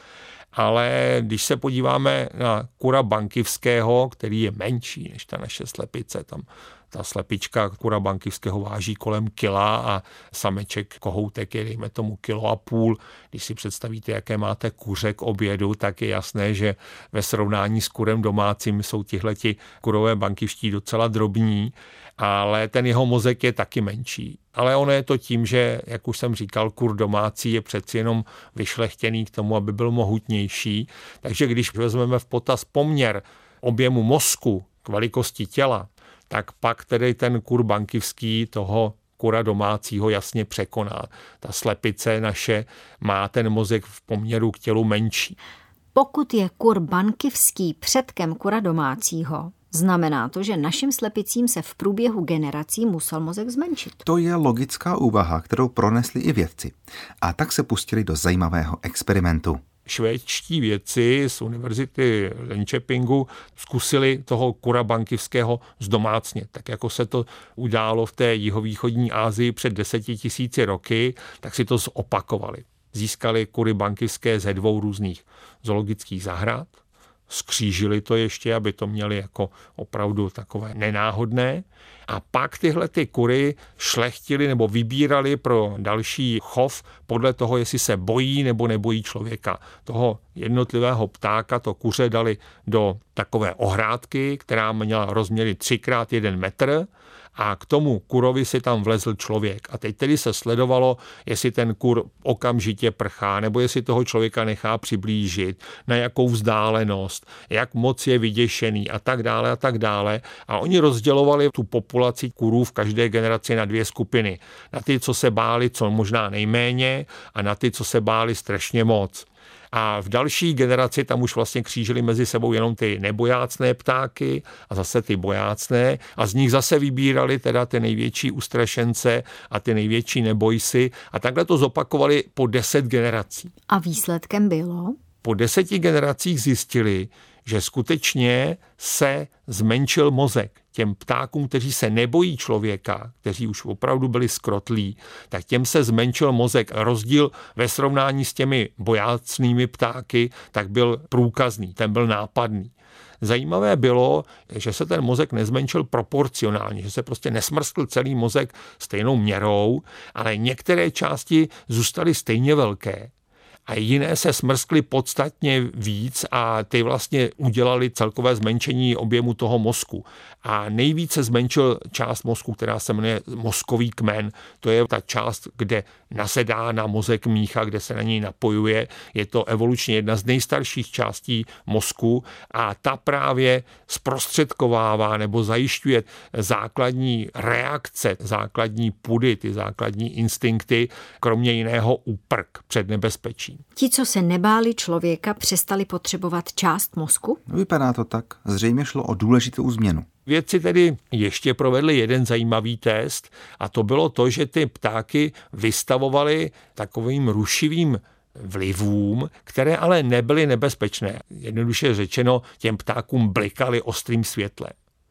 Ale když se podíváme na kura bankivského, který je menší než ta naše slepice, tam ta slepička kura bankivského váží kolem kila a sameček kohoutek je dejme tomu 1,5 kg. Když si představíte, jaké máte kuře k obědu, tak je jasné, že ve srovnání s kurem domácím jsou tihleti kurové bankivští docela drobní, ale ten jeho mozek je taky menší. Ale ono je to tím, že, jak už jsem říkal, kur domácí je přeci jenom vyšlechtěný k tomu, aby byl mohutnější. Takže když vezmeme v potaz poměr objemu mozku k velikosti těla, tak pak tedy ten kur bankivský toho kura domácího jasně překoná. Ta slepice naše má ten mozek v poměru k tělu menší. Pokud je kur bankivský předkem kura domácího, znamená to, že našim slepicím se v průběhu generací musel mozek zmenšit. To je logická úvaha, kterou pronesli i vědci. A tak se pustili do zajímavého experimentu. Švédští vědci z univerzity Linköpingu zkusili toho kura bankivského zdomácnit. Tak jako se to událo v té jihovýchodní Asii před 10 000 roky, tak si to zopakovali. Získali kury bankivské ze 2 různých zoologických zahrad, skřížili to ještě, aby to měli jako opravdu takové nenáhodné. A pak tyhle ty kury šlechtili nebo vybírali pro další chov podle toho, jestli se bojí nebo nebojí člověka. Toho jednotlivého ptáka, to kuře dali do takové ohrádky, která měla rozměry 3x1 metr, a k tomu kurovi si tam vlezl člověk. A teď tedy se sledovalo, jestli ten kur okamžitě prchá, nebo jestli toho člověka nechá přiblížit, na jakou vzdálenost, jak moc je vyděšený a tak dále a tak dále. A oni rozdělovali tu populaci kurů v každé generaci na 2 skupiny. Na ty, co se báli co možná nejméně, a na ty, co se báli strašně moc. A v další generaci tam už vlastně křížili mezi sebou jenom ty nebojácné ptáky a zase ty bojácné a z nich zase vybírali teda ty největší ustrašence a ty největší nebojsy a takhle to zopakovali po 10 generací. A výsledkem bylo? Po 10 generacích zjistili, že skutečně se zmenšil mozek. Těm ptákům, kteří se nebojí člověka, kteří už opravdu byli skrotlí, tak těm se zmenšil mozek. Rozdíl ve srovnání s těmi bojácnými ptáky, tak byl průkazný, ten byl nápadný. Zajímavé bylo, že se ten mozek nezmenšil proporcionálně, že se prostě nesmrskl celý mozek stejnou měrou, ale některé části zůstaly stejně velké. A jiné se smrskly podstatně víc a ty vlastně udělali celkové zmenšení objemu toho mozku. A nejvíce zmenšil část mozku, která se jmenuje mozkový kmen. To je ta část, kde nasedá na mozek mýcha, kde se na něj napojuje. Je to evolučně jedna z nejstarších částí mozku a ta právě zprostředkovává nebo zajišťuje základní reakce, základní pudy, ty základní instinkty, kromě jiného úprk před nebezpečím. Ti, co se nebáli člověka, přestali potřebovat část mozku? Vypadá to tak. Zřejmě šlo o důležitou změnu. Vědci tedy ještě provedli jeden zajímavý test a to bylo to, že ty ptáky vystavovali takovým rušivým vlivům, které ale nebyly nebezpečné. Jednoduše řečeno, těm ptákům blikali ostrým světlem.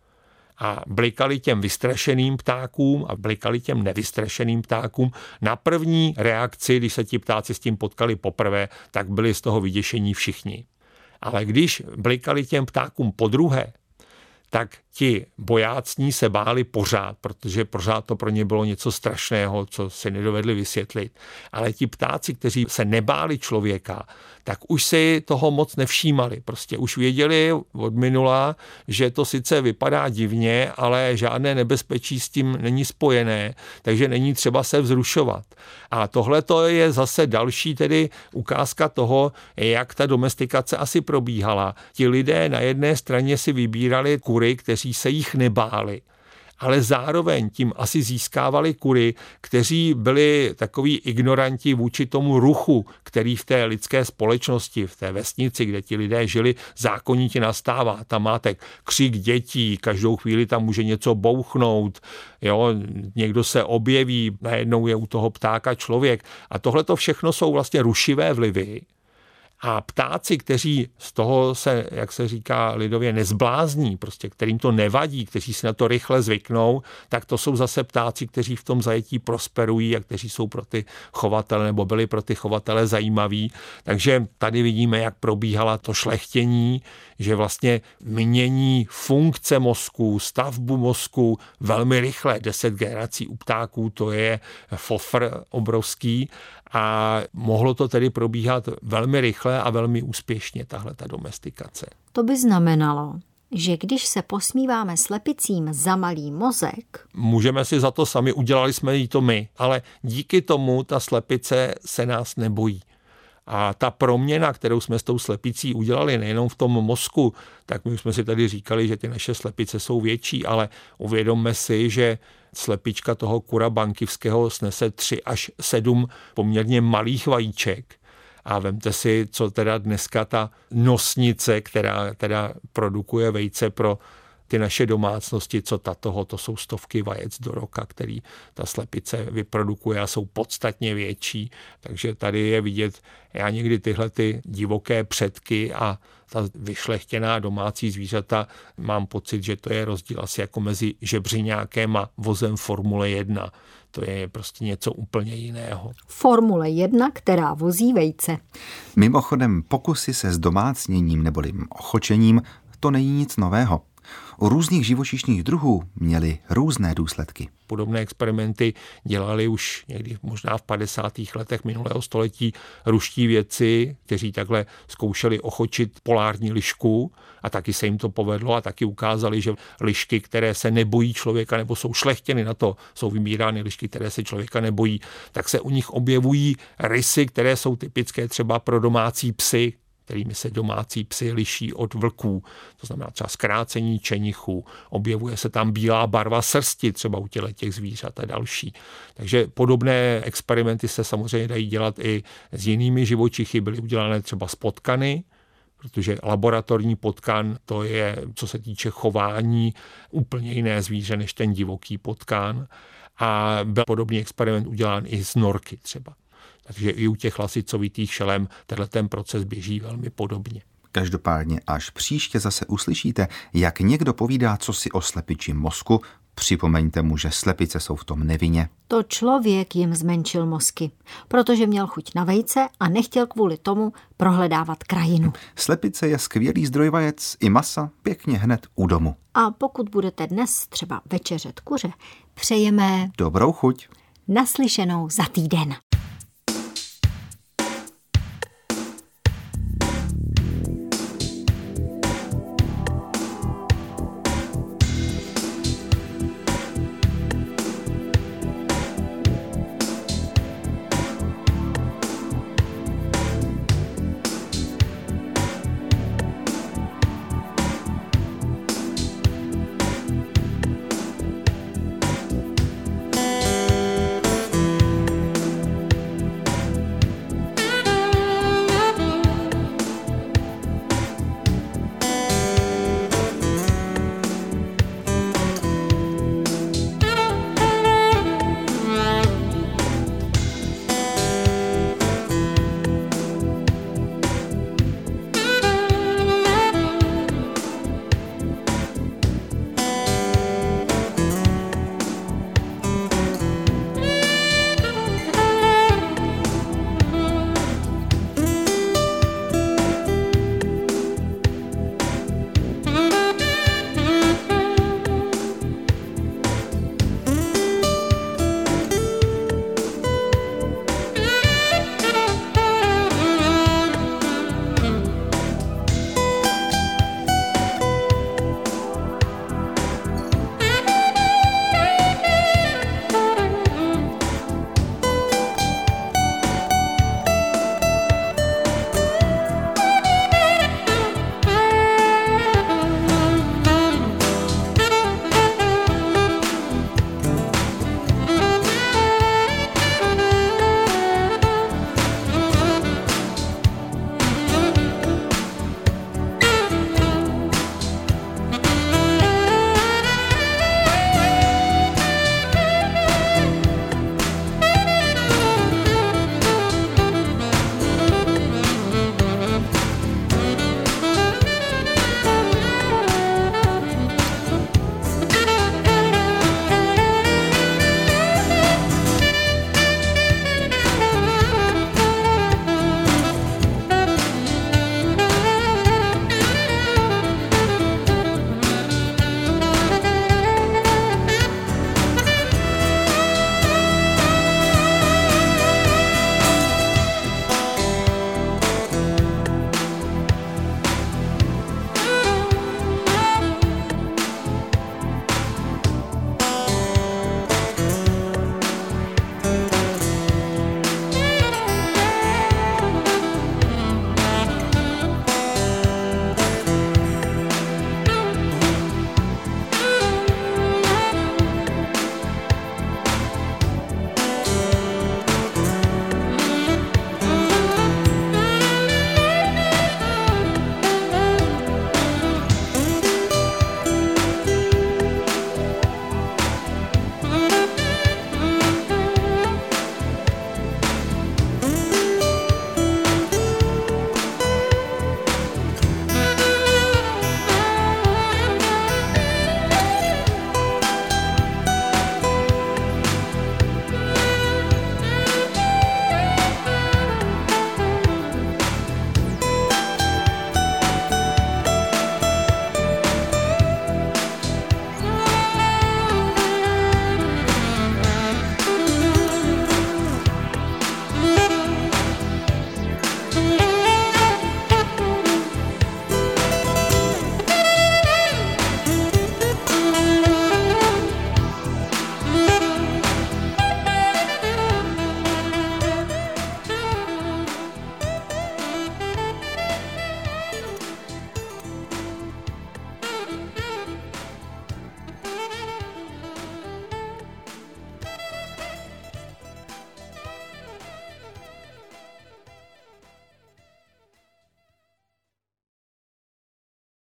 A blikali těm vystrašeným ptákům a blikali těm nevystrašeným ptákům. Na první reakci, když se ti ptáci s tím potkali poprvé, tak byli z toho vyděšení všichni. Ale když blikali těm ptákům podruhé, tak ti bojácní se báli pořád, protože pořád to pro ně bylo něco strašného, co si nedovedli vysvětlit. Ale ti ptáci, kteří se nebáli člověka, tak už si toho moc nevšímali. Prostě už věděli od minula, že to sice vypadá divně, ale žádné nebezpečí s tím není spojené, takže není třeba se vzrušovat. A tohle to je zase další tedy ukázka toho, jak ta domestikace asi probíhala. Ti lidé na jedné straně si vybírali kury, kteří se jich nebáli, ale zároveň tím asi získávali kury, kteří byli takoví ignoranti vůči tomu ruchu, který v té lidské společnosti, v té vesnici, kde ti lidé žili, zákonitě nastává. Tam máte křik dětí, každou chvíli tam může něco bouchnout, jo, někdo se objeví, najednou je u toho ptáka člověk. A tohle to všechno jsou vlastně rušivé vlivy. A ptáci, kteří z toho se, jak se říká lidově, nezblázní, prostě kterým to nevadí, kteří si na to rychle zvyknou, tak to jsou zase ptáci, kteří v tom zajetí prosperují a kteří jsou pro ty chovatele nebo byli pro ty chovatele zajímaví. Takže tady vidíme, jak probíhala to šlechtění, že vlastně mění funkce mozku, stavbu mozku velmi rychle. 10 generací u ptáků, to je fofr obrovský. A mohlo to tedy probíhat velmi rychle a velmi úspěšně, tahle ta domestikace. To by znamenalo, že když se posmíváme slepicím za malý mozek... Můžeme si za to sami, udělali jsme jí to my, ale díky tomu ta slepice se nás nebojí. A ta proměna, kterou jsme s tou slepicí udělali nejenom v tom mozku, tak my jsme si tady říkali, že ty naše slepice jsou větší, ale uvědomme si, že slepička toho kura bankivského snese 3 až 7 poměrně malých vajíček. A vemte si, co teda dneska ta nosnice, která teda produkuje vejce pro ty naše domácnosti, co to jsou stovky vajec do roka, který ta slepice vyprodukuje a jsou podstatně větší. Takže tady je vidět, já někdy tyhle ty divoké předky a ta vyšlechtěná domácí zvířata, mám pocit, že to je rozdíl asi jako mezi žebřiňákem a vozem Formule 1. To je prostě něco úplně jiného. Formule 1, která vozí vejce. Mimochodem, pokusy se zdomácněním neboli ochočením, to není nic nového. U různých živočišných druhů měly různé důsledky. Podobné experimenty dělali už někdy možná v 50. letech minulého století ruští vědci, kteří takhle zkoušeli ochočit polární lišku a taky se jim to povedlo a taky ukázali, že lišky, které se nebojí člověka nebo jsou šlechtěny na to, jsou vymírány lišky, které se člověka nebojí, tak se u nich objevují rysy, které jsou typické třeba pro domácí psy, kterými se domácí psy liší od vlků. To znamená třeba zkrácení čenichů, objevuje se tam bílá barva srsti třeba u těch zvířat a další. Takže podobné experimenty se samozřejmě dají dělat i s jinými živočichy. Byly udělané třeba z potkany, protože laboratorní potkan, to je, co se týče chování, úplně jiné zvíře než ten divoký potkan. A byl podobný experiment udělán i z norky třeba. Takže i u těch lasicovitých šelem ten proces běží velmi podobně. Každopádně až příště zase uslyšíte, jak někdo povídá cosi o slepičím mozku, připomeňte mu, že slepice jsou v tom nevinně. To člověk jim zmenšil mozky, protože měl chuť na vejce a nechtěl kvůli tomu prohledávat krajinu. Slepice je skvělý zdroj vajec i masa pěkně hned u domu. A pokud budete dnes třeba večeřet kuře, přejeme dobrou chuť. Naslyšenou za týden.